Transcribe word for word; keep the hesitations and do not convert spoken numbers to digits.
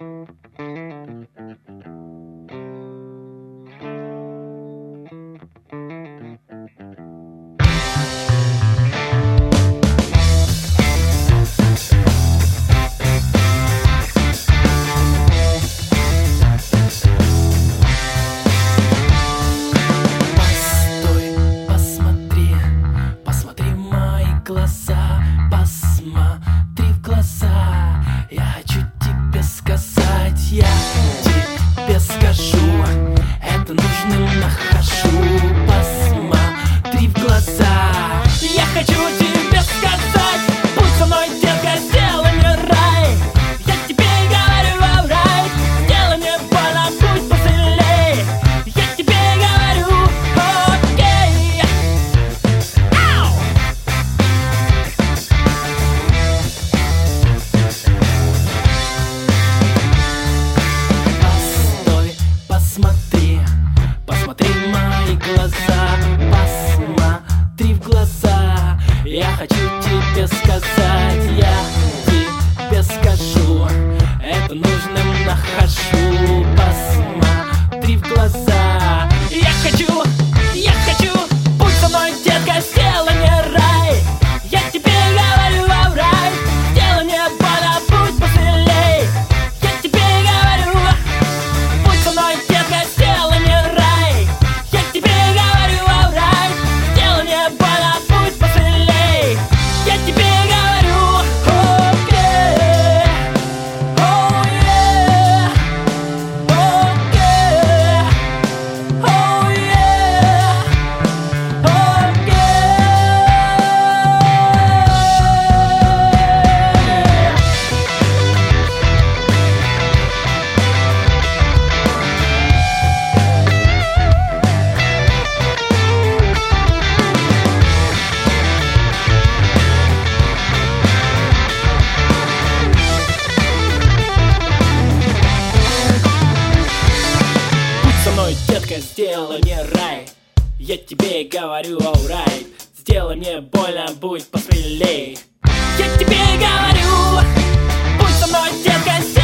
Я хочу тебе сказать, я тебе скажу, это нужным нахожу. Посмотри в глаза. Я хочу, я хочу, будь со мной, детка, сделай мне рай. Я тебе говорю, alright, сделай мне больно, будь посмелей. Я тебе говорю, будь со мной, детка, сделай мне рай. Я тебе говорю, alright, сделай мне больно, будь посмелей. Я тебе говорю, окей, oh yeah, окей, oh yeah, окей. Будь со мной, детка, сделай мне рай. Я тебе говорю, alright, сделай мне больно, будь посмелей. Я тебе говорю, будь со мной, детка, сделай